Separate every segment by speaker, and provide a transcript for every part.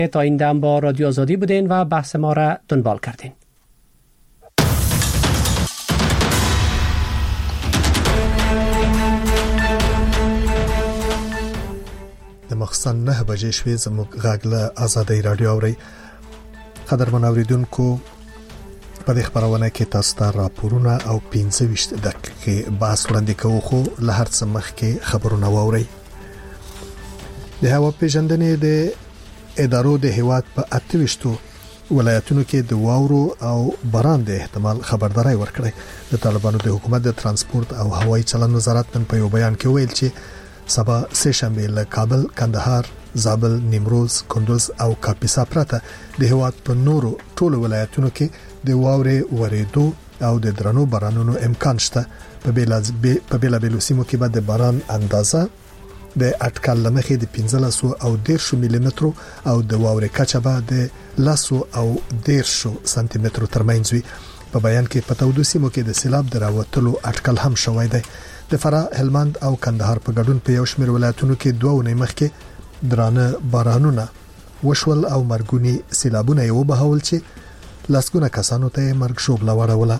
Speaker 1: تا این دم با رادیو آزادی بودین و بحث ما را دنبال کردین.
Speaker 2: د مخصن 9 بجې شوې زموږ غږ له آزادۍ رادیو اوري. قدرمن اوریدونکو، په دې خبرونه کې تاسو ته راپورونه او 25 دقیقې بحث وړاندې کوو، خو له هر څه مخکې خبرونه واورئ. د هوا پیژندنې د ادارو د هیواد په 28 ولایتونو کې د واورو او باران د احتمال خبرداري ورکړې. د طالبانو د حکومت د ترانسپورت او هوایي چلند وزارت نن په یو بیان کې ویل چې سبا سه شنبه له کابل، کندهار، زابل، نیمروز، کندوز او کاپیسا پرته د هیواد په نورو ټولو ولایتونو کې د واورې ورېدو او د درنو بارانونو امکان شته. په بیلابیلو سیمو کې به د باران اندازه د اټکل لمخې د 15 او 10 ملي مترو او د واورې کچه به د 10 او 10 سانتي مترو ترمنځ وي. په بیان کې په تودو سیمو کې د سیلاب دراوتلو اټکل هم شوی دی. د فراه، هلمند او کندهار په ګډون په یو شمېر ولایتونو کې 2 ونې مخکې درانه بارانونه وشول او مرګونی سیلابونه یو بهول چې لاسګونه کسانو ته مرګ شوبله وړوله.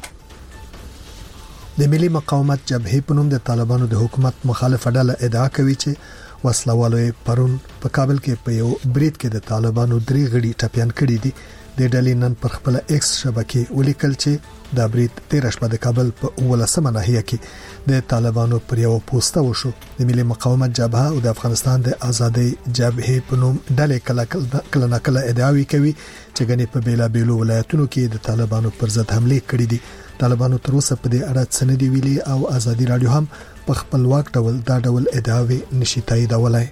Speaker 2: د ملي مقاومت جبهې په نوم د طالبانو د حکومت مخالفه ډله ادعا کوي چې وسلوالو پرون په کابل کې په یو برید کې د طالبانو 3 غړي ټپيان کړي دي. د ډلې نن پر خپل ایکس شبکې ولیکل چې دا برید 13 شپه د کابل په 19مه ناحیه کې د طالبانو پر یو پوسټ وشو. د ملي مقاومت جبهه او د افغانستان د ازادۍ جبهې په نوم ډلې کله ناکله ادعاوي کوي چې غني په بیلابیلو ولایتونو کې د طالبانو پر ضد حمله کړې دي. طالبانو تر اوسه په دې اړه څه نه دی ویلي او ازادي رادیو هم په خپلواک ډول دا ډول ادعاوي نشي تاییدولای.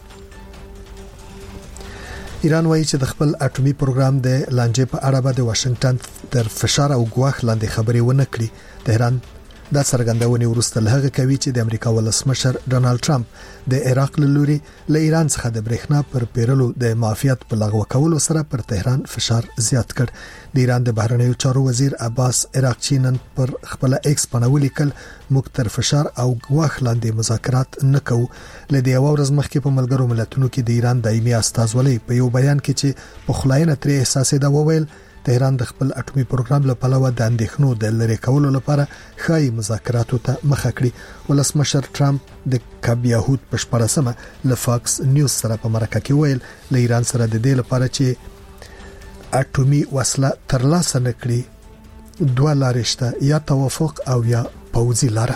Speaker 2: ایران وایي چې د خپل اټومي پروګرام د لانجې په اړه به د واشنگټن تر فشار او ګواښ لاندې خبرې ونه کړي. تهران دا څرګندونه ورسته له کوي چې د امریکا ولسمشر ډونالد ټرمپ د عراق له لوري له ایران څخه د برېښنا پر پیرلو د معافیت په لغوه کولو سره پر تهران فشار زیات کړ. د ایران د بهرنیو چارو وزیر عباس عراقچی نن پر خپل ایکس باندې ولیکل موږ تر فشار او ګواښ لاندې مذاکرات نه کوو. له دې ورځ مخکې په ملګرو ملتونو کې د ایران دایمي استازولۍ په یو بیان کې چې په خلاینه تر احساس دا وویل تهران د خپل اټومي پروګرام له پلوه د اندېښنو د لری کولو لپاره خای مذاکراتو ته مخه کړی. ولسمشر ټرمپ د کابیاهود په 14مه له فاکس نیوز سره په مرکه کې ویل له ایران سره د دې لپاره چې اټومي وسله ترلاسه نکړي 2 لارې شته، یا توافق او یا پوځي لاره.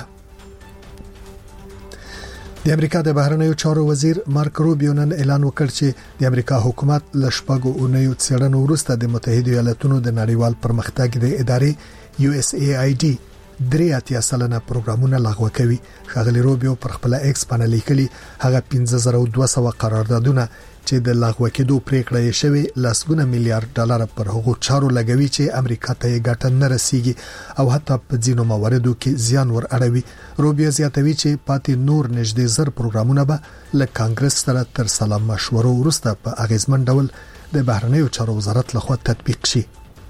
Speaker 2: د امریکا د بهرنیو چارو وزیر مارک روبیو نن اعلان وکړ چې د امریکا حکومت له شپږو اونیو څېړنو وروسته د متحده ایالاتونو د نړیوال پرمختګ د ادارې USAID 3.3% پروګرامونه لغوه کوي. ښاغلي روبیو پر خپل ایکس باندې لیکلي هغه 15200 قراردادونه چې د لغوه کېدو پریکړه یې شوې لسګونه میلیارډ ډالر پر هغو چارو لګوي چې امریکا ته ګټه نه رسیږي او حتی په ځینو مواردو کې زیان ور اړوي. روبیو زیاتوي چې پاتې نور نږدې 1000 پروګرامونه به له کانګرس سره تر سلام مشورو وروسته په اغیزمن ډول د بهرنیو چارو وزارت لخوا تطبیق شي.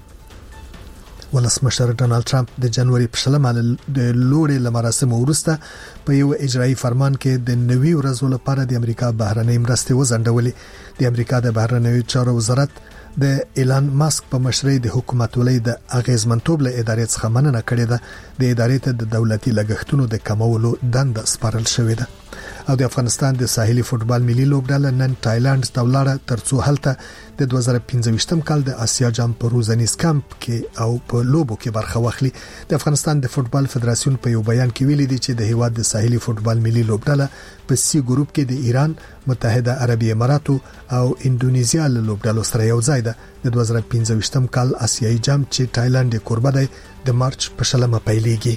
Speaker 2: ولسمشر ډونالد ټرمپ د جنوري په 20 د لوړې لمراسم وروسته په یو اجرایي فرمان کې د 90 ورځو لپاره د امریکا بهرنۍ مرستې وځنډولې. د امریکا د بهرنیو چارو وزارت د ایلان ماسک په مشرۍ د حکومت ولې د اغیزمنتوب له ادارې څخه مننه کړې ده. د ادارې ته د دولتي لګښتونو د کمولو دنده سپارل شوې ده. او د افغانستان د ساحلي فوتبال ملي لوبډله نن تایلند ته ولاړه ترڅو هلته د 2015م کال د آسیا جام په روزنیز کمپ کې او په لوبو کې برخه واخلي. د افغانستان د فوتبال فدراسیون په یو بیان کې ویلي دي چې د هیواد د ساحلي فوتبال ملي لوبډله په سی ګروپ کې د ایران، متحده عربی اماراتو او انډونیزیا له لوبډلو سره یو ځای ده. د 2015م کال آسیایي جام چې تایلند یې کوربه دی د مارچ په 20 پیلېږي.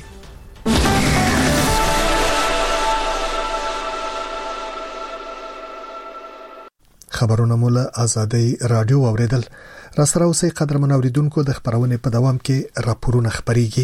Speaker 2: خبرونه مولا آزادۍ رادیو اوریدل. را سره اوسې قدرمن اوریدونکو د خبرونه په دوام کې راپورونه خبريږي.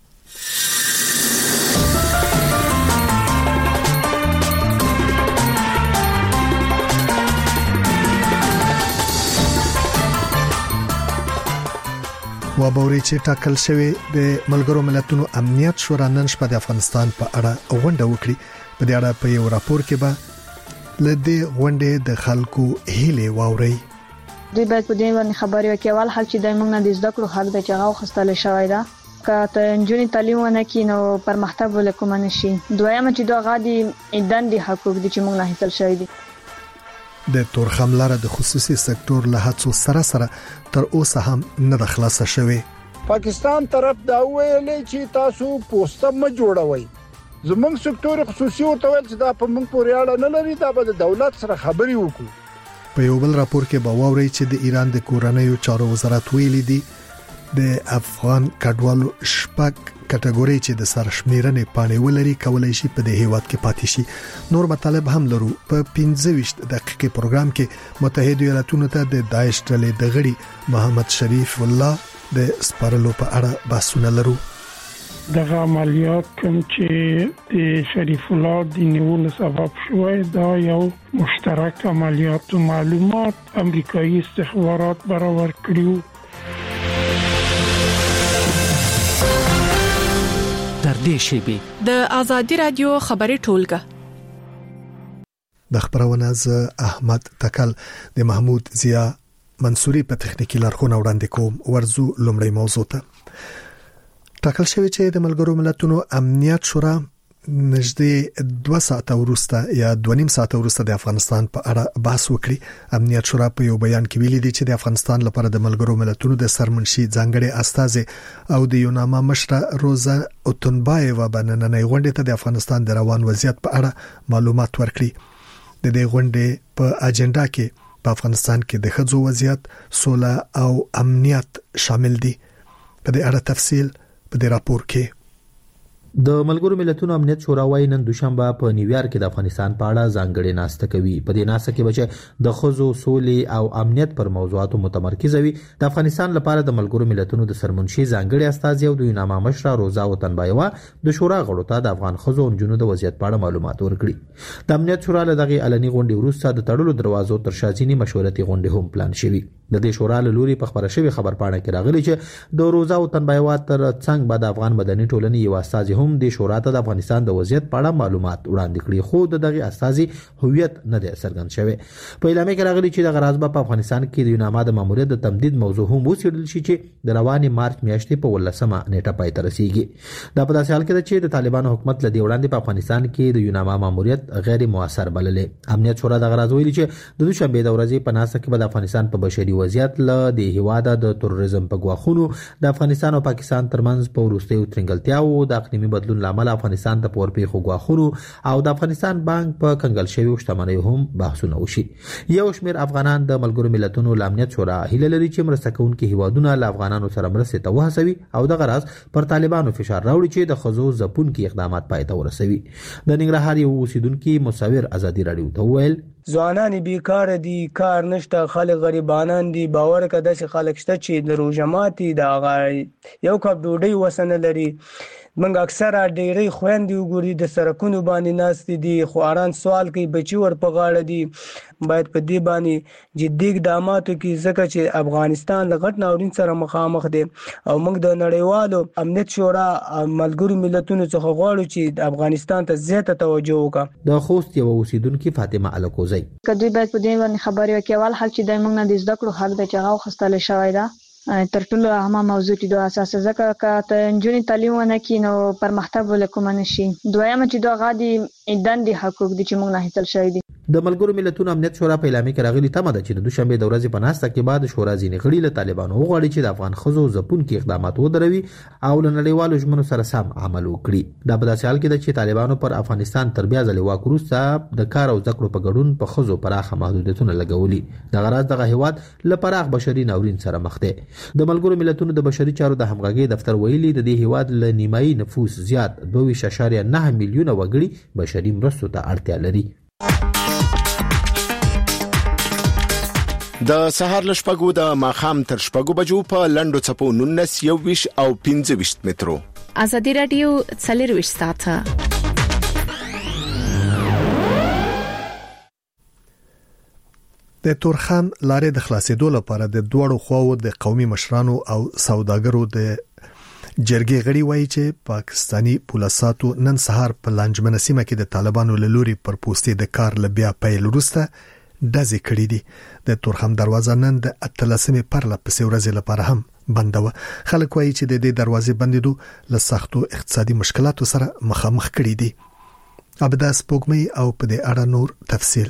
Speaker 2: وابوري چې ټاکل شوی د ملګرو ملتونو امنیت شورا نن شپه د افغانستان په اړه غونډه وکړي. په دې اړه په یو راپور کې به لدې غونډې د خلکو هیله واوري.
Speaker 3: دوی باید په دې باندې خبرې وکړي. اول حق چې د موږ نه د زده کړو حق د چغاو خستل شوی دا که ته نجونې تعلیم ونه کړي نو پرمختګ وکوم نشي. دویم چې دا غادي دندې حقوق دي چې موږ نه حاصل شوی دي.
Speaker 2: د تورخم لاره د خصوصي سکتور له هڅو سره تر اوسه هم نه د خلاصه شوی.
Speaker 4: پاکستان طرف دا ویلې چې تاسو پوسټه م جوړوي. زموږ سکتور خصوصي ورته ویل چې دا په موږ پورې اړه نه لري، دا به د دولت سره خبري وکړو.
Speaker 2: په یو بل راپور کې به واوري چې د ایران د کورنیو چارو وزارت ویلي دی د افغان کډوالو شپږ کټګوري چې د سرشمیرنې پاڼې ولري کولای شي په دې هیواد کې پاتې شي. نور مطالب هم لرو. په 15 دقیقې پروګرام کې متحده ایالاتونو ته د داعش ډلې د غړي محمد شریف الله د سپارلو په اړه بحثونه لرو.
Speaker 5: دغه عملیات کوم چې د شریف الله د نیولو سبب شوی دا یو مشترک عملیات او معلومات امریکایي استخبارات برابر کړیو.
Speaker 6: تر دې شی
Speaker 7: د ازادي رادیو خبري ټولګه
Speaker 2: د خبرونه ز احمد تکل د محمود ضیا منصوري په تخنیکی لارښوونه وړاندې کوم. ورزو لومړی موضوع ته ټاکل شوی چې د ملګرو ملتونو امنیت شورا نږدې 2 ساعته وروسته یا 2.5 ساعته وروسته د افغانستان په اړه بحث وکړي. امنیت شورا په یو بیان کې ویلي دی چې د افغانستان لپاره د ملګرو ملتونو د سرمنشي ځانګړي استازي او د یوناما مشره روزا اوتنبایوا بنننۍ غونډې ته د افغانستان د روان وضعیت په اړه معلومات ورکړي. د دې غونډې په اجنډا کې په افغانستان کې د ښځو وضعیت، سوله او امنیت شامل دي. په دې اړه تفصیل په دې راپور کې.
Speaker 8: د ملګرو ملتونو امنیت شورا وايي نن دوشنبه په نیویارک کې د افغانستان په اړه ځانګړې ناسته کوي. په دې ناسته کې به د ښځو، سولې او امنیت پر موضوعاتو متمرکز وي. د افغانستان لپاره د ملګرو ملتونو د سرمنشي ځانګړي استازي او د یوناما مشره روزا اوتنبایوا د شورا غړو ته د افغان ښځو او نجونو د وضعیت په اړه معلومات ورکړي. د امنیت شورا له دغه علني غونډې وروسته د تړلو دروازو تر شا ځینې مشورتي غونډې هم پلان شوي. د دې شورا له لوري په خبره شوی خبرپاڼه کې راغلي چې د روزا اوتنبایوا تر څنګ به د افغان مدني ټولنې یو استازي هم د شورا ته د افغانستان د وضعیت په اړه معلومات وړاندې کړي، خو دغه استازي هویت نه دی څرګند شوی. په اعلامیه کې راغلي چې د غراض په افغانستان کې د یوناما د ماموریت د تمدید موضوع هم وڅېړل شي چې د رواني مارچ میاشتې په 18مه نیټه پای ته رسیږي. دا په داسې حال کې ده چې د طالبانو حکومت لدی وړاندې په افغانستان کې د یوناما ماموریت غیر موثر بللې. امنیت شورا د غراض ویلي چې د دوشنبه د ورځې په ناسه کې به د افغانستان په بشري وضعیت له د هیواده د تروریزم په غواخونو د افغانستان او پاکستان ترمنځ په وروستیو ترنګلتیاو د اقلیمي بدلون لامل افغانستان ته پورپیښو غواخونو او د افغانستان بانک په کنګل شوی شتمنۍ هم بحثونه وشي. یو شمېر افغانان د ملګرو ملتونو د امنیت شورا هیله لري چې مرسته کوونکي هیوادونه له افغانانو سره مرسته ته وهڅوي او د غراض پر طالبانو فشار راوړي چې د خزو ځپونکي اقدامات پای ته ورسوي. د ننګرهار یو اوسیدونکي مصور ازادي رادیو ته وویل
Speaker 9: ځوانان بیکار دي، کار نشته، خلک غریبانان دي. باور کده چې خلک شته چې د روزماتي د یو کپ ډوډۍ وسنه لري. منګ اکثره ډېری خويندې وګوري د سرکونو باندې ناست دي، خواران سوال کوي بچي ور په غاړه دي. باید په دې باندې جدي اقدامات وکړي ځکه چې افغانستان له غټ ناورین سره مخامخ دی او موږ د نړیوالو امنیت شورا ملګرو ملتونو څخه غواړو چې افغانستان ته زیاته توجه وکړي.
Speaker 8: د خوست یو اوسیدونکو فاطمه الکوزی
Speaker 3: کدی باید په دې باندې خبرې وکړي. اول حق چې د موږ نه د زده کړو حق د چغاو خستل شوی دا تر ټولو اهمه موضوع دی د اساس ځکه چې ته نجونې تعلیم ونه کړي نو پرمختګ وکوم نشي. دویم چې دا غادي دندې حقوق دي چې موږ نه حاصل شوی دي.
Speaker 8: د ملګرو ملتونو امنیت شورا په اعلامیه کې راغلي تمه ده چې د دوشنبه د ورځې په ناسته کې بعد شورا ځینې غړي له طالبانو وغواړي چې د افغان ښځو ځپونکي اقدامات ودروي او له نړیوالو ژمنو سره سم عمل وکړي. دا په داسې حال کې ده چې طالبانو پر افغانستان تر بیا ځلې واک وروسته د کار او زده کړو په ګډون په ښځو پراخه محدودیتونه لګولي. د غراض دغه هیواد له پراخ بشري ناورین سره مخ دی. د ملګرو ملتونو د بشري چارو د همغږي دفتر ویلي د دې هیواد له نیمایي نفوس زیات 2.9 میلیونه وګړي بشري مرستو ته اړتیا لري.
Speaker 10: د سهار لشپګو د ماخام تر شپګو بجو په لندو چپو 19 21 او 25 مترو.
Speaker 7: ازادي رادیو 40 ساعته.
Speaker 2: د تورخم لارې د خلاصېدو لپاره د دوړو خواو د قومي مشرانو او سوداګرو د جرګې غړي وایي چې پاکستانی پولیساتو نن سهار په لانجمن سیمه کې د طالبانو له لوري پر پوستې د کار لبیا پیل وروسته ډزې کړې دي. د تورخم دروازه نن د 13 پرله پسې ورځې لپاره هم بنده و. خلک وایي چې د دې دروازې بندیدو له سختو اقتصادي مشکلاتو سره مخامخ کړي دي. ابدا سپوږمۍ او په دې اړه نور تفصیل.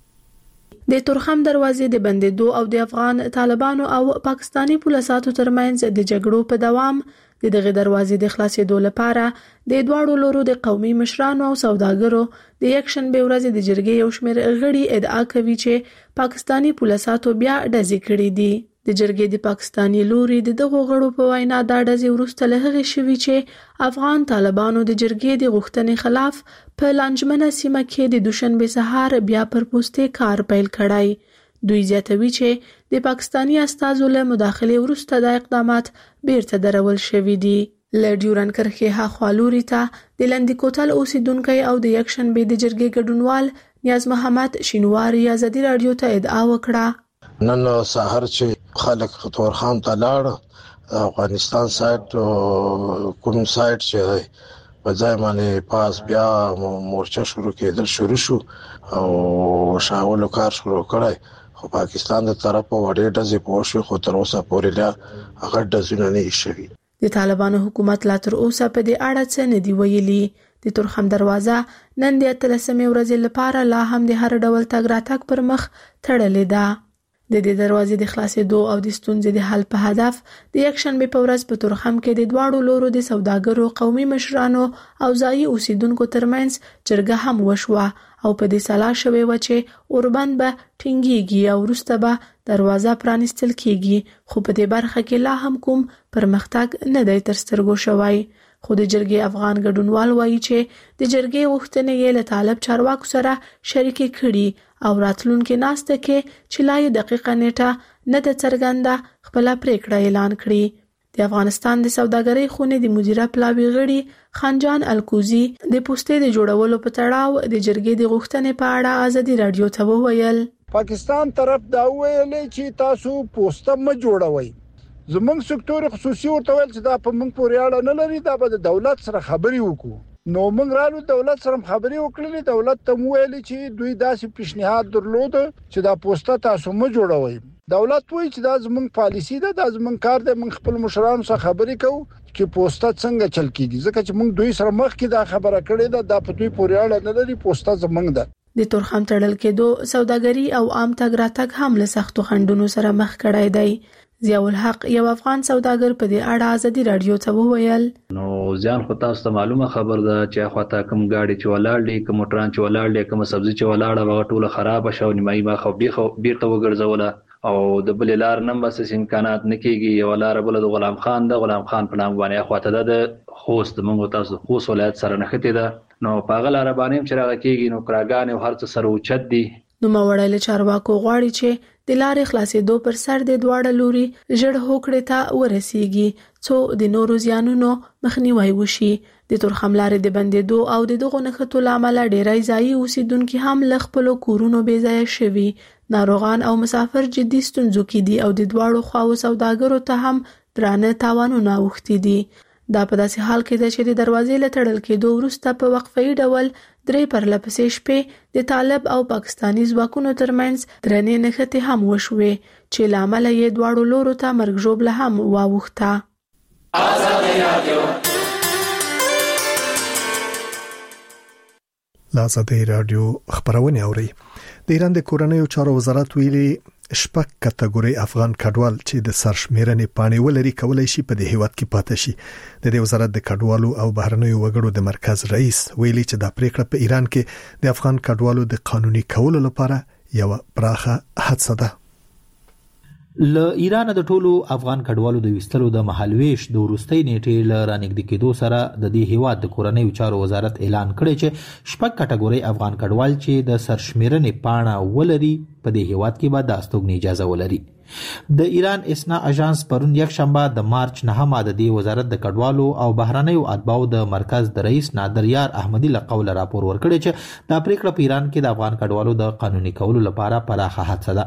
Speaker 7: د تورخم دروازې د بندیدو او د افغان طالبانو او پاکستانی پولیسو ترمنځ د جګړو په دوام د دغه دروازې د خلاصېدو لپاره د دواړو لورو د قومي مشرانو او سوداګرو د یکشنبه ورځې د جرګې یو شمېر غړي ادعا کوي چې پاکستانی پولیسو بیا ډزې کړې دي. د جرګې د پاکستانی لوري د دغو غړو په وینا دا ډزې وروسته له هغې شوي چې افغان طالبانو د جرګې د غوښتنې خلاف په لانجمنه سیمه کې د دوشنبه سهار بیا پر پوسټې کار پیل کړی. دوی زیاتوي چې د پاکستانی استازو له مداخله وروسته د اقدامات بیرته درول شوي دي. له ډیورن کرښې هاخوا لوري ته د لندې کوتل اوسیدونکي او د یکشنبه د جرګې ګډونوال نیاز محمد شینواری ازادي رادیو ته ادعا وکړه.
Speaker 11: نن سحر چې خلک تورخم ته لاړ افغانستان سایت کوم سایت چې په ځای باندې پاس بیا مورچه شروع شو او شاولو کار شروع کړای خو پاکستان د طرفه وړې ډزې پوښي خو تر اوسه پورې لا هغه ډزونه نه شوي.
Speaker 7: د طالبانو حکومت لا تر اوسه په دې اړه څه نه دی ویلي. د تورخم دروازه نن د 13 ورځې لپاره لا هم د هر ډول تګ راتګ پر مخ تړلې ده. د دې دروازې د خلاصېدو او د ستونزې د حل په هدف د یکشنبه په ورځ په تورخم کې د دواړو لورو د سوداګرو قومي مشرانو او ځایي اوسیدونکو ترمنځ جرګه هم وشوه او په دې سلا شوې و چې اوربند به ټینګيږي او وروسته به دروازه پرانیستل کیږي. خو په دې برخه کې لا هم کوم پرمختګ نه دی تر سترګو شوی. خو د جرګې افغان ګډونوال وایي چې د جرګې غوښتنې یې له طالب چارواکو سره شریکې کړي او راتلونکي ناسته کې چې لا یې دقیقه نیټه نه ده څرګنده خپل پریکړه اعلان کړي. د افغانستان د سوداګرۍ خونې د مدیره پلاوي غړي خانجان الکوزي د پوسټې د جوړولو په تړاو د جرګې د غوښتنې په اړه ازادي رادیو ته وویل.
Speaker 4: پاکستان طرف دا ویلې چې تاسو پوسټه م جوړوي. زمونږ سکتور خصوصي ورته ویل چې دا په موږ پورې اړه نه لري، دا به د دولت سره خبري وکړو. نو موږ رالو دولت سره خبري وکړلې، دولت ته ویل چې دوی داسې پیشنهاد درلود چې دا پوسټه تاسو م جوړوي. دولت وایي چې دا زمونږ پالیسی ده، دا زمونږ کار دی، موږ خپل مشرانو سره خبري کوو چې پوسټه څنګه چل کیږي، ځکه چې موږ دوی سره مخ کې دا خبره کړې ده، دا په دوی پورې اړه نه لري، پوسټه زمونږ ده.
Speaker 7: د تورخم تړل کېدو سوداګري او عام تګ راتګ هم له سختو خنډونو سره مخ کړای دی. ضیاء الحق یو افغان سوداګر په دې اړه ازادي رادیو ته وویل.
Speaker 12: نو ځان خو تاسو ته معلومه خبر ده چې خواته کوم گاډي چې ولاړ دي، کوم موټران چې ولاړ دي، کوم سبزي چې ولاړه هغه ټوله خراب شو، نیمایي ما خو بیرته وګرځوله او د بل لار نم بس امکانات نکېږي. یو لار بل د غلام خان په نام باندې خواته د خوست موږ تاسو خوست ولایت سره نښته ده، نو په هغه لار باندې چې راغ کېږي نو کراګان او هر څه سره اوچت دي.
Speaker 7: نو موړل چارواکو غواړي چې د لارې خلاصېدو پر سر د دواړه لوري ژړ هوکړې ته ورسیږي څو د نورو زیانونو مخنیوي وشي. د تورخم لارې د بندیدو او د دغو نښتو له امله ډېری ځایي اوسیدونکي هم له خپلو کورونو بې ځایه شوي، ناروغان او مسافر جدي ستونزو کې دي او د دواړو خواو سوداګرو ته هم درانه تاوانونه اوښتي دي. دا په داسې حال کې ده چې د دروازې له تړل کېدو وروسته په وقفه‌ای ډول 3 پرلپسې شپې د طالب او پاکستانی ځواکونو ترمنځ درنې نښتې هم وشوې چې له امله یې دواړو لورو ته مرګ ژوبله هم واوښته.
Speaker 2: ازادي رادیو خبرونه اوري. د ایران د کورنیو چارو وزارت ویلي شپږ کټګوري افغان کډوال چې د سرشمیرنې پاڼې ولري کولای شي په دې هیواد کې پاتې شي. د دې وزارت د کډوالو او بهرنیو وګړو د مرکز رئیس ویلي چې دا پریکړه په ایران کې د افغان کډوالو د قانوني کولو لپاره یو پراخه هڅه ده.
Speaker 8: له ایران د ټولو افغان کډوالو د وستلو د مهالويش د وروستۍ نیټې ل رانګد کېدو سره د دې هیواد د کورنیو چارو وزارت اعلان کړی چې شپږ کټګوري افغان کډوال چې د سرشمیرنې پاڼه ولري په دې هیواد کې به د استوګنې اجازه ولري. د ایران اسنا اژانس پرون یک شنبه د مارچ 9 د وزارت د کډوالو او بهرنیو اتباعو د مرکز د رئیس نادر یار احمدی له قول راپور ورکړی چې دا پریکړه په ایران کې د افغان کډوالو د قانوني کولو لپاره پراخه هڅه ده.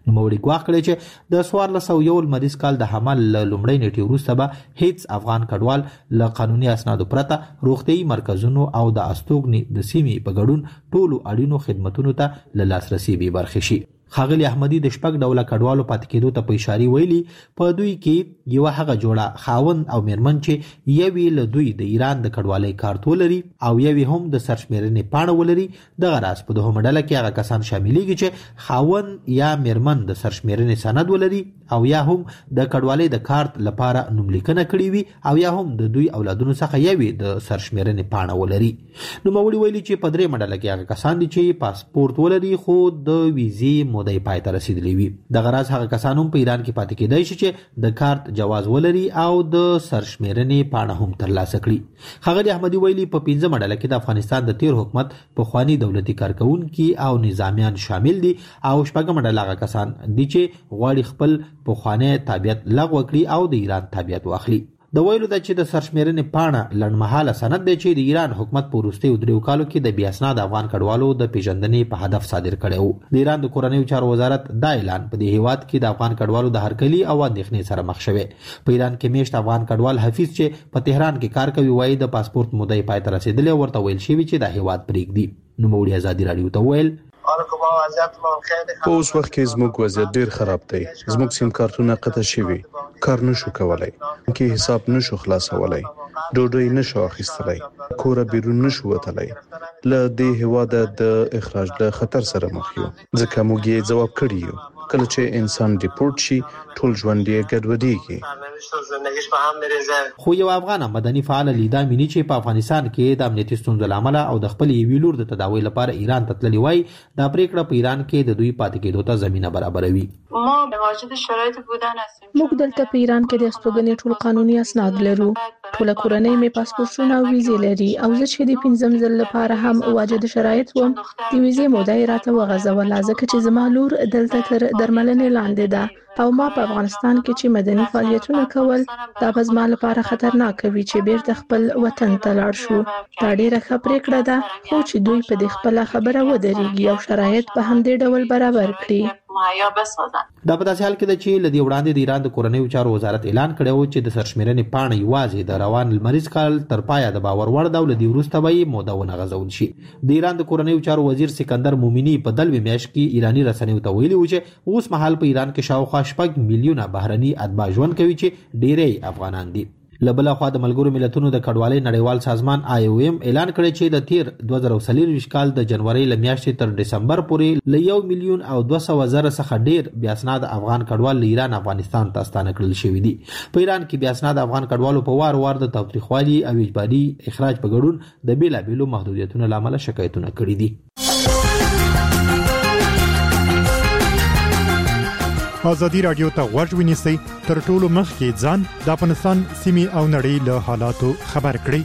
Speaker 8: نوموړي ګواښ کړی چې د 1401 مریض کال د حمل لومړۍ نیټې وروسته به هیڅ افغان کډوال له قانوني اسنادو پرته روغتیايي مرکزونو او د استوګنې د سیمې په ګډون ټولو اړینو خدماتو ته له لاسرسي بې برخې شي. ښاغلي احمدي د شپږ ډوله کډوالو پاتې کېدو ته په اشاره ویلي په دوی کې یو هغه جوړه خاوند او میرمن چې یوې له دوی د ایران د کډوالۍ کارت ولري او یوې هم د سرشمیرنې پاڼه ولري. دغه راز په دوهمه ډله کې هغه کسان شاملېږي چې خاوند یا میرمن د سرشمیرنې سند ولري او یا هم د کډوالۍ د کارت لپاره نوملیکنه کړې وي او یا هم د دوی اولادونو څخه یوې د سرشمیرنې پاڼه ولري. نوموړي ویلي چې په درېیمه ډله کې هغه کسان دي چې پاسپورت ولري خو د ویزې مودې پای ته رسیدلی وي. دغه راز هغه کسان هم په ایران کې پاتې کېدای شي چې د کارت جواز ولري او د سرشمیرنې پاڼه هم ترلاسه کړي. ښاغلي احمدي ویلي په 15مه ډله کې د افغانستان د تیر حکومت پخواني دولتي کارکونکي او نظامیان شامل دي او شپږمه ډله هغه کسان دي چې غواړي خپل پخوانی تابعیت لغوه کړي او د ایران تابعیت واخلي. د ویلو ده چې د سرشمیرنې پاڼه لنډمهاله سند دی چې د ایران حکومت په وروستیو 3 کالو کې د بې اسناده افغان کډوالو د پیژندنې په هدف صادر کړی و. د ایران د کورنیو چارو وزارت دا اعلان په دې هیواد کې د افغان کډوالو د هرکلي او اندېښنې سره مخ شوی. په ایران کې میشت افغان کډوال حفیظ چې په تهران کې کار کوي وایي د پاسپورت مودې پای ته رسیدلې ورته ویل شوی چې د هیواد پرېږدي. نوموړي ازادي راډیو ته ویل
Speaker 13: په اوس وخت کې زموږ وضعیت ډیر خراب دی. زموږ سیم کارتونه قطع شوي، کار نشو کولای، کې حساب نشو خلاصولای، ډوډۍ نشو اخیستلای، کور بیرون نشو وتلای. له دې هواده د اخراج له خطر سره مخ یو ځکه موږ یې ځواب کړی یو. کله چې انسان ډیپورت شي ټول ژوند یې ګډوډېږي.
Speaker 8: خو یو افغان مدني فعال لیدا مینی چې په افغانستان کې د امنیتي ستونزو لامل او د خپل یوې لور د تداوی لپاره ایران ته تللی وای دا پریکړه په ایران کې د دوی پاتې کېدو ته زمينه برابروي.
Speaker 7: موږ دلته په ایران کې د استوګنې ټول قانوني اسناد لرو. ټول کورنۍ مې پاسپورتونه او ویزې لري او زه چې د 5م ځل لپاره هم واجد شرایط وم د ویزې موده راته وغځوله ځکه چې زما لور دلته تر درملنې لاندې ده او ما په افغانستان کې چې مدني فعالیتونه کول دا به زما لپاره خطرناک وي چې بیرته خپل وطن ته لاړ شو. دا ډیره ښه پریکړه ده خو چې دوی په دې خپله خبره ودرېږي او شرایط په همدې ډول برابر کړي.
Speaker 8: دا په داسې حال کې ده چې لدی وړاندې د ایران د کورنیو چارو وزارت اعلان کړی و چې د سرشمیرنې پاڼه یوازې د روان لمریز کال تر پایه د باور وړ ده او لدی وروسته به یې موده ونه غځول شي. د ایران د کورنیو چارو وزیر سکندر مومنی په دلوي میاشت کې ایرانی رسنیو ته ویلي و چې اوس مهال په ایران کې شاوخوا 6 میلیونه بهرني اتباع ژوند کوي چې ډیری افغانان دي. لبل خو د ملګرو ملتونو د کډوالۍ نړیوال سازمان IOM اعلان کړی چې د تیر 2024 کال د جنوري ل میاشتې تر دسمبر پورې ل 1,200,000 څخه ډیر بیا اسناد افغان کډوال له ایران افغانستان ته ستانه کړل شوی دي. په ایران کې بیا اسناد افغان کډوالو په وار وار د تاوتریخوالي او اجباري اخراج په ګډون د بیلابېلو محدودیتونو لامل شکایتونه کړي دي.
Speaker 14: ازادي رادیو ته غوږ ونیسئ تر ټولو مخکې ځان د افغانستان سیمې او نړۍ له حالاتو خبر کړئ.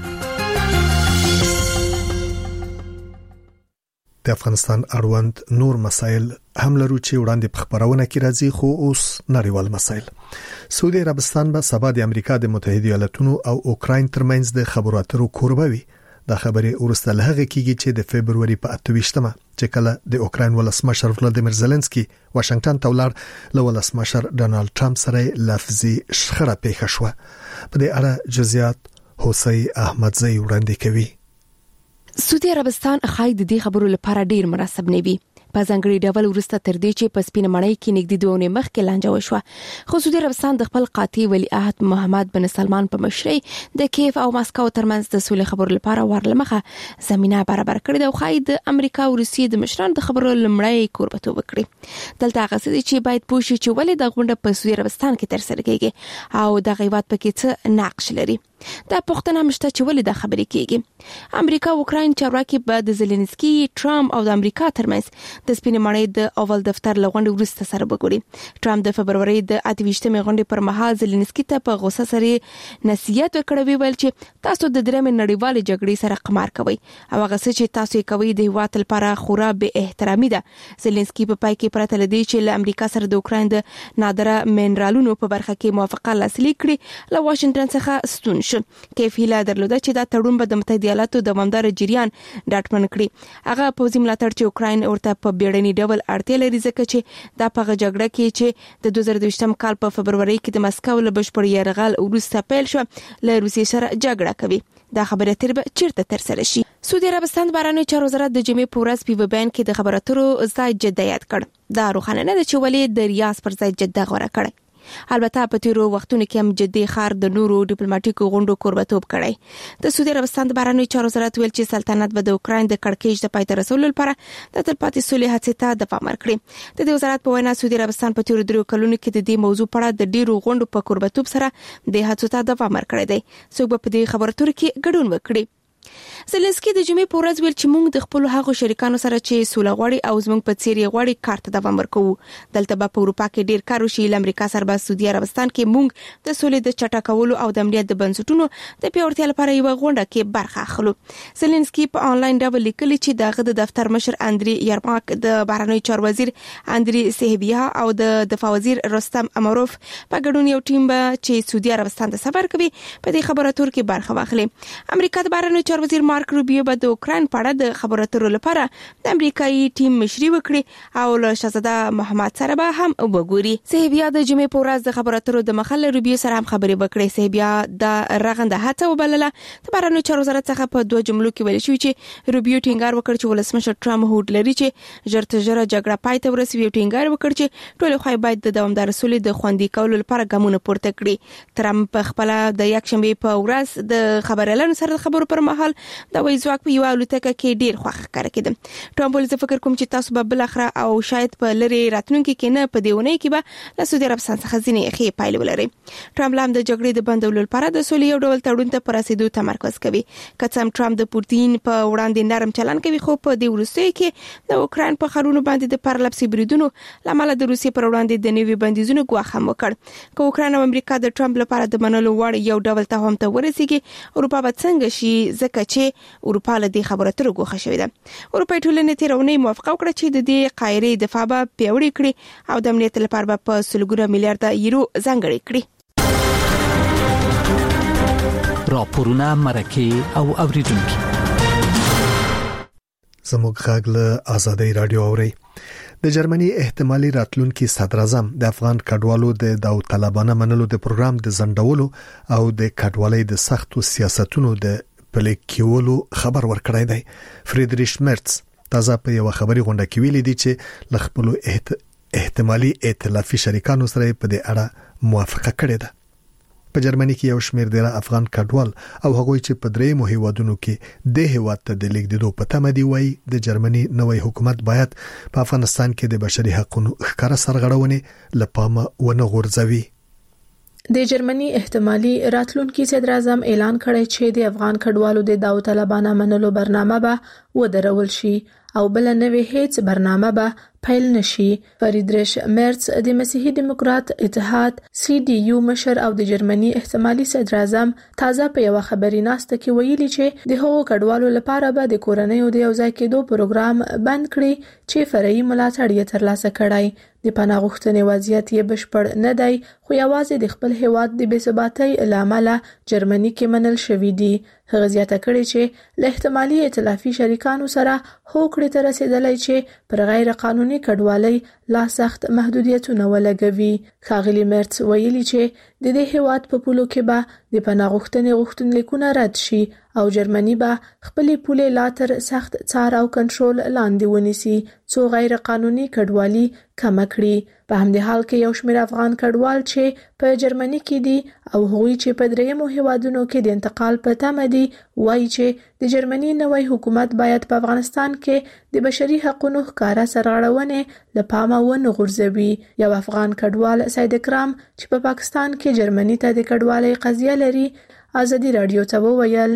Speaker 2: د افغانستان اړوند نور مسایل هم لرو چې وړاندې په خبرونه کې راځي خو اوس نړیوال مسایل. سعودي عربستان به سبا د امریکا د متحده ایالاتونو او اوکراین ترمنځ د خبرو اترو کوربه وي. دا خبره ورسته له هغه کېږي چې د فبرवरी په 28مه چې کله د اوکراین ولسمشر ولادیمیر زيلنسکي واشنگټن ته ولاړ له ولسمشر ډونالد ټرمپ سره لفظي شخړه پیښه شوه. په دې اړه جزئیات حسین احمدزی وړاندې کوي.
Speaker 15: سعودي عربستان خای د دې خبرو لپاره ډیر مناسب نه وي. په ځانګړي ډول ورسته تر دې چې په سپینه مړۍ کې نږدې 2 ونې مخکې لانجه وشوه. خو سعودي عربستان د خپل قاطع ولیعهد محمد بن سلمان په مشرۍ د کیف او ماسکو ترمنځ د سولې خبرو لپاره ورلمخه زمينه برابر کړې ده او خای د امریکا او روسیې د مشرانو د خبرو لمړی کوربتوب وکړي. دلته هغه څه چې باید پوښي چې ولې د غونډه په سعودي عربستان کې ترسره کیږي او د غیبت پکې څه نقش لري. دا پوښتنه مشته چې ولې د خبرې کیږي. امریکا او اوکراین چارواکي به د زيلنسکي، ټرمپ او د امریکا ترمنځ د سپینې مړۍ د اول دفتر لغونډې وروسته سره وګوري. ټرمپ د فبرवरी د 28مې غونډې پر مهال زيلنسکي ته په غوسه سره نصيحت وکړی ویل چې تاسو د درېمې نړیوالې جګړې سره قمار کوئ او هغه څه چې تاسو یې کوي د هیواد لپاره خورا به احترامي ده. زيلنسکي په پای کې پرته لدی چې له امریکا سره د اوکراین د نادره منرالونو په برخه کې موافقه لاسلیک کړي له واشنگټن څخه ستون شو. کیف هیله درلوده چې دا تړون به د متحده ایالاتو دوامدار جریان ډاډمن کړي. هغه پوځي ملاتړ چې اوکراین ورته په بیړني ډول اړتیا لري ځکه چې دا په جګړه کې چې د 2022م کال په فبرवरी کې د مسکو له بشپړ یرغل وروسته پیل شو له روسیې سره جګړه کوي. دا خبره تر به چیرته ترسره شي. سعودي عربستان بهرنیو چارو وزارت د جمعې په ورځ په بیان کې د خبرو اترو ځای جده یاد کړ. دا روښانه نه ده چې ولې د ریاض پر ځای جده غوړه کړي. البته په تیرو وختونو کې هم جدي خار د نورو ډیپلوماټیکو غونډو کوربتوب کړی. د سعودي عربستان بهرنیو چارو وزارت ویل چې سلطنت به د اوکراین د کړکېچ د پای ته رسولو لپاره د تلپاتې سولې هڅې ته دوام ورکړي. د دې وزارت په وینا سعودي عربستان په تیرو 3 کلونو کې د دې موضوع په اړه د ډیرو غونډو په کوربتوب سره د هڅو ته دوام ورکړی دی. څوک به په دې خبرو اترو کې ګډون وکړي. زلنسکي د جمعې په ورځ ویل چې موږ د خپل هغو شریکانو سره چې سوله غواړي او زموږ په څیر یې غواړي کار ته دوام ورکوو. دلته به په اروپا کې ډیر کار وشي. امریکا سره به سعودي عربستان کې موږ د سولې د چټکولو او د امنیت د بنسټونو د پیاوړتیا لپاره یو غونډه کې برخه اخلو. زلنسکي په انلاین ډول لیکلي چې دغه د دفتر مشر اندري یرماک، د بهرنیو چارو وزیر اندري سهبیا او د دفاع وزیر رستم امروف په ګډون یو ټیم به چې سعودي عربستان ته سفر کوي په دې خبرو اترو کې برخه واخلي. امریکا د بهرنیو چارو وزیر مارک روبیو به د اوکراین په اړه د خبرو اترو لپاره د امریکایي ټیم مشري وکړي او له شهزاده محمد سره به هم وګوري. سهبیا د جمعې په ورځ د خبرو اترو د مخال روبیو سره هم خبرې وکړې. سهبیا د رغنده هڅه وبلله. د بهرنیو چارو وزارت څخه په 2 جملو کې ویل شوی چې روبیو ټینګار وکړ چې ولسمشر ټرمپ هوډ لري چې ژر تر ژره جګړه پای ته ورسوي. ټینګار وکړ چې ټول خو باید د دوامدار سولې د خوندي کولو لپاره ګامونه پورته کړي. ټرمپ خپل د یکشنبه په ورځ د خبريالانو سره خبرو پر مهال د وایي ځواک په یو الوتکه کې ډیر خوښ ښکار کېده. ټرمپ ولې فکر کوم چې تاسو به بل اخره او شاید په لری راتلونکي کې نه په دیونه کې به له سعودي عربستان څخه ځینې ښې پایلې ولري. ټرمپ لام د جګړې د بندولو لپاره د سولې یو ډول تړون ته پر رسیدو تمرکز کوي. کڅم ټرمپ د پوتین په وړاندې نرم چلن کوي خو په دې وروستیو کې د اوکراین په خارونو باندې د پرلپسې بریدونو لامل د روسیې پر وړاندې د نوي بندیزونو ګواښ هم وکړ. که اوکراین او امریکا د ټرمپ لپاره د منلو وړ یو ډول تفاهم ته ورسیږي اروپا به څنګه شي ځکه چې اروپا له دې خبرو اترو ګوښه شوې ده. اروپای ټولنې تیرونی موافقه وکړه چې د دې قاهرې دفاع به پیاوړې کړي او د امنیت لپاره به په سلګونه میلیارډ یورو ځانګړي کړي.
Speaker 6: راپورونه مرکه او اوریدونکو
Speaker 2: زموږ غږ له آزادۍ رادیو اوري. د جرمني احتمالي راتلونکي صدر اعظم د افغان کډوالو د داوطلبانه منلو د پروګرام د زندولو او د کډوالۍ د سختو سیاستونو د پلیکیولو خبر ورکړی دی. فریدریش مرتز تازه په یو خبري غونډه کې ویلي دی چې لخپلو احتمالي ائتلافي شریکانو سره په دې اړه موافقه کړې ده. په جرمني کې یو شمېر ډېر افغان کډوال او هغوی چې په درېیمو هیوادونو کې د هیواد ته د لیږدېدو په تمه دي وایي د جرمني نوی حکومت باید په افغانستان کې د بشري حقوقو ښکاره سرغړونې له پامه ونه غورځوي.
Speaker 7: د جرمني احتمالي راتلونکي صدر اعظم اعلان کړی چې د افغان کډوالو د داوطلبانه منلو برنامه به ودرول شي او بل نوې هیڅ برنامه به پیل نشي. فریدریش مرتز د مسیحي دیموکرات اتحاد CDU مشر او د جرمني احتمالي صدر اعظم تازه په یو خبري ناسته کې ویلي چې د هغو کډوالو لپاره به د کورنۍ د یو ځای کېدو پروګرام بند کړي چې فرعي ملاتړ یې ترلاسه کړای. د پناه غوښتنې وضعیت یې بشپړ نه دی خو یوازې د خپل هیواد د بېثباتۍ لامل جرمني کې منل شوی دی. هغه زیاته کړې چې له احتمالي ائتلافي شریکانو سره هوکړې ته رسیدلای چې پر غیر قانوني کډوالۍ لا سخت محدودیتونه ولګوي. ښاغلي مرتز ویلي چې د دې هیواد په پولو کې به د پناه غوښتنې غوښتنلیکونه رد شي او جرمني به خپلې پولې لا تر سخت څار او کنټرول لاندې ونیسي څو غیر قانوني کډوالي کم کړي. په همدې حال کې یو شمېر افغان کډوال چې په جرمني کې دي او هغوی چې په درېیمو هیوادونو کې د انتقال په تمه دي وایي چې د جرمني نوی حکومت باید په افغانستان کې د بشري حقوقو ښکاره سرغړونې له پامه ونه غورځوي. یو افغان کډوال سید اکرام چې په پاکستان کې جرمني ته د کډوالۍ قضیه لري آزادي رادیو ته وویل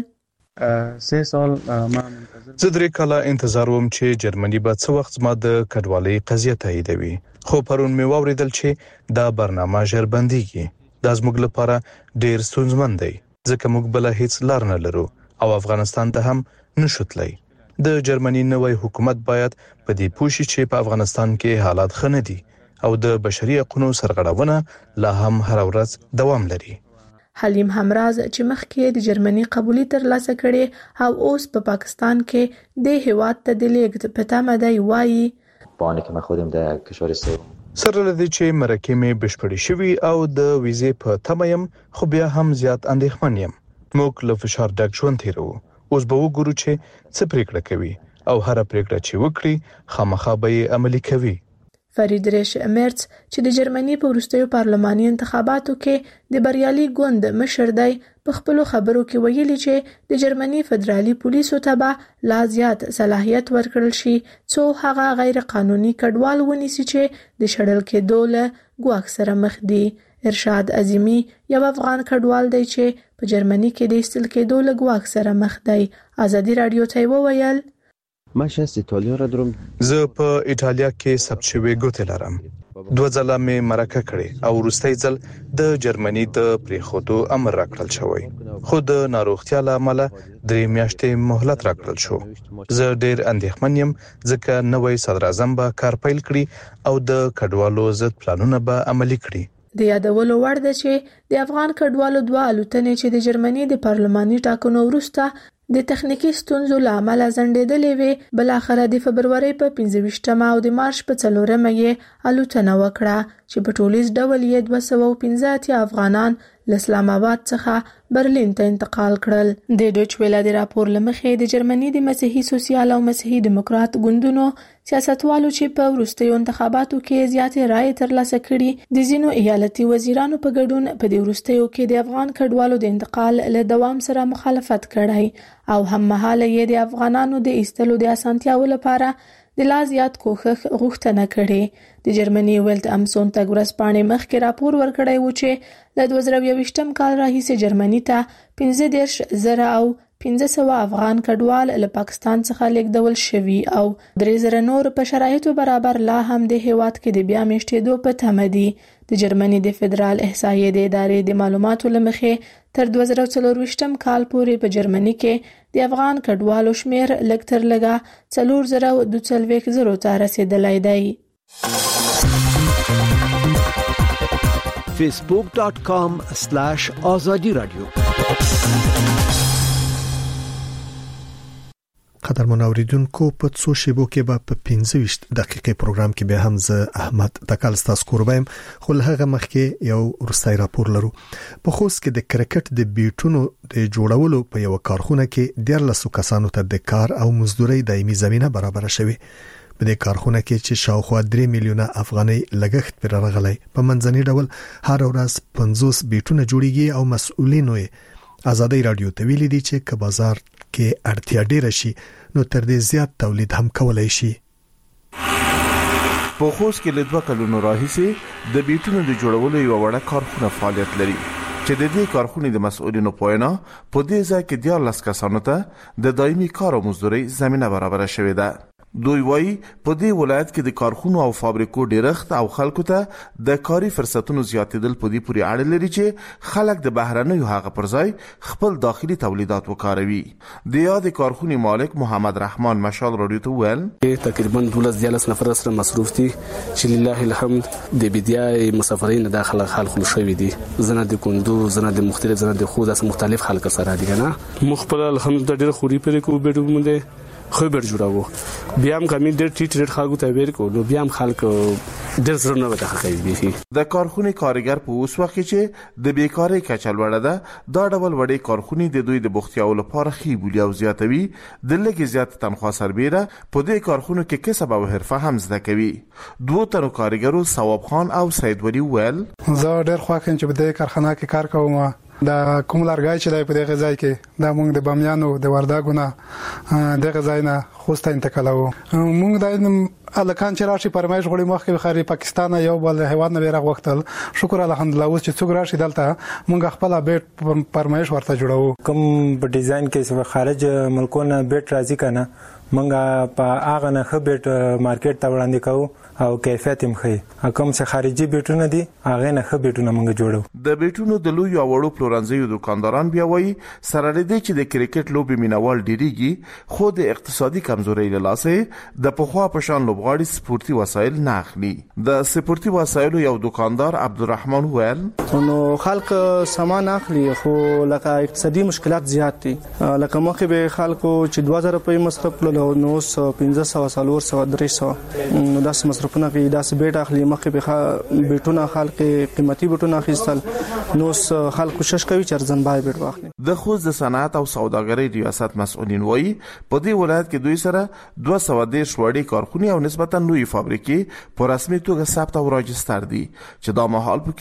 Speaker 13: 3 سال ما زه 3 کاله انتظار وم چې جرمني به څه وخت ما د کډوالۍ قضیه تاییدوي خو پرون مې واوریدل چې دا برنامه ژر بنديږي. دا زموږ لپاره ډیر ستونزمن دی ځکه موږ بل هیڅ لار نه لرو او افغانستان ته هم نشو تللی. د جرمني نوی حکومت باید په دې پوه شي چې په افغانستان کې حالات ښه نه دي او د بشري حقوقو سرغړونه لا هم هر ورځ دوام لري.
Speaker 7: حلیم همراز چې مخکې د جرمني قبولي ترلاسه کړي او اوس په پاکستان کې د هیواد ته د لیږد په تمه دی وایي
Speaker 16: با آنکه من خودم در کشور سوم
Speaker 13: سره لدی چې مرکه مې بشپړې شوې او د ویزې په تمه یم خو بیا هم زیات اندېښمن یم. موږ له فشار ډک ژوند تیرو. اوس به وګورو چې څه پریکړه کوي او هر پریکړه چې وکړي خامخا به یې عملي کوي.
Speaker 7: فریدریش مرتز چې د جرمني په وروستیو پارلماني انتخاباتو کې د بریالي ګوند مشر دی په خپلو خبرو کې ویلي چې د جرمني فدرالي پولیسو ته به لا زیات صلاحیت ورکړل شي څو هغه غیر قانوني کډوال ونیسي چې د شړل کېدو له ګواښ سره مخ دي. ارشاد عظیمی یو افغان کډوال دی چې په جرمني کې د ایستل کېدو له ګواښ سره مخ دی. ازادي رادیو ته وویل
Speaker 16: من شخص ایتالیا را دارم.
Speaker 13: زه په ایتالیا کې ثبت شوی ګوتې لرم. 2 ځله مې مرکه کړې او وروستی ځل د جرمني د پریښودو امر راکړل شوی خو د ناروغتیا له امله 3 میاشتې مهلت راکړل شو. زه ډېر اندېښمن یم ځکه نوی صدراعظم به کار پیل کړي او د کډوالو ضد پلانونه به عملي کړي.
Speaker 7: د یادولو وړ ده چې د افغان کډوالو 2 الوتنې چې د جرمني د پارلماني ټاکنو وروسته د تخنیکی ستونزو له امله ځنډېدلې وې بل اخر د فبرवरी په 25مه او د مارچ په 4مه یې الوتنه وکړه چې په ټولیز ډول یې 215 افغانان له اسلام آباد څخه برلین ته انتقال کړل. د ډوچ ویلا د راپور لمخې د جرمني د مسیحي سوسیال او مسیحي دیموکرات ګوندونو سیاستوالو چې په وروستیو انتخاباتو کې زیاتې رایې ترلاسه کړي د ځینو ایالتي وزیرانو په ګډون په دې وروستیو کې د افغان کډوالو د انتقال له دوام سره مخالفت کړی او هم مهاله یې د افغانانو د ایستلو د اسانتیاو لپاره د لا زیات کوښښ غوښتنه کړې. د جرمني ویلت ام سونټاګ ورځپاڼې مخکې راپور ورکړی و چې له 2020 کال راهیسې جرمني ته 15,000 او 1500 افغان کډوال له پاکستان څخه لیږدول شوي او 3,000 نور په شرایطو برابر لا هم د هیواد کې د بیا میشتېدو په تمه دي. د جرمني د فدرال احصایې د ادارې د معلوماتو لمخې تر 2024 کال پورې په جرمني کې د افغان کډوالو شمیر لږ تر لږه 4,240 ته رسیدلی دی.
Speaker 17: facebook.com/azadi radio
Speaker 2: قدرمن اوریدونکو په څو شیبو کې به په 25 دقیقې پروګرام کې به هم زه احمد تکل تاسو کوربم خو هغه مخکې یو ورستای راپور لرو. په خوست کې د کرکټ د بیټونو د جوړولو په یو کارخونه کې 13 کسانو ته د کار او مزدوري دایمي زمينه برابر شوه. په دې کارخونه کې چې شاوخوا 3 میلیونه افغانۍ لګښت پر راغلی په منځني ډول هر ورځ 50 بیټونه جوړیږي او مسؤلینو آزادي رادیو ته ویلي دي چې که بازار کې اړتیا ډیره شي نو تر دې زیات تولید هم کولای شي.
Speaker 18: په خوست کې له 2 کلونو راهیسې د بیټونو د جوړولو یو وړه کارخونه فعالیت لري چې د دې کارخونې د مسؤلینو پوینا په دې ځای کې 14 کسانو ته د دایمي کار او مزدوري زمينه برابر شوې ده. دوی وایي په دې ولایت کې د کارخونو او فابریکو ډیرښت او خلکو ته د کاري فرصتونو زیاتېدل په دې پورې اړه لري چې خلک د بهرنیو هغه پر ځای خپل داخلي تولیدات وکاروي. د یاد کارخونې مالک محمد رحمان مشال رادیو ته ویل
Speaker 19: تقریبا 12 نفر سره مصروف دي چې لله الحمد د بدايه مسافرین داخله خلک شوي دي زنه د کندو زنه د مختلف زنه د خو داس مختلف خلک سره دي کنه مخبل الحمد ډیر خوري پرې کو بیډو مونږ خبر جوړاوه بیا هم کمی ډېر ټیټ ریټ خلکو ته ویر کو نو بیا هم خلکو ډېر زړه نه وته کوي.
Speaker 18: د کارخونې کارګر په اوس وخت کې چې د بیکاری کچه لوړه ده دا ډول وړې کارخونې د دوی د بوختیاو لپاره خې بولی او زیاتوي د لږ زیات تنخواه سربېره په دې کارخونو کې کسب او حرفه هم زده کوي. 2 تنو کارګرو ثواب خان او سید ولی ویل
Speaker 20: زه ډېر خوښ یم چې په دې کارخانه کې کار کوم. دا کوم لارګای چې د په دغه ځای کې دا موږ د بامیانو د ورداګونه دغه ځای نه خوسته انتقالو موږ د الکان چې راشي پرمایش غوړي مخکې خاري پاکستان یو بل هیواد نه بیرغ وختل شکر الحمدلله اوس چې څوک راشي دلته موږ خپل بیت پرمایش ورته جوړو
Speaker 21: کوم په ډیزاین کې خارج ملکونه بیت راځي کنه موږ په هغه نه خبرت مارکیټ ته وړاندې کوو او کیفیت هم ښه کوم چې خارجي بیټونه دي هغه نه خبرتونه موږ جوړو.
Speaker 18: د بیټونو د لوی او وړو پلورنځیو دکانداران بیا وایي سره دې چې د کرکټ لوبې مینوال ډیریږي خو د اقتصادي کمزورۍ له لاسه د پخوا په شان لوبغاړي سپورتي وسایل نه اخلي. د سپورتي وسایلو یو دکاندار عبدالرحمن وویل
Speaker 17: نو خلک سامان اخلي خو لکه اقتصادي مشکلات زیات دي. لکه مخکې به خلکو چې 2000 روپۍ مصرف کړل نو 1500 400 300 نو داس مصرفونه کوي داس بیٹ اخلي. مخکې به بیٹونه خلک قیمتي بیٹونه اخیستل نو خلک کوشش کوي چې ارزان بیٹ واخلي.
Speaker 18: د خوست د صنعت او سوداګرۍ ریاست مسؤلین وایي په دې ولایت کې دوی سره 210 وړې کارخونې او نسبتا نوې فابریکې په رسمي توګه ثبت او راجستر دي چې دا مهال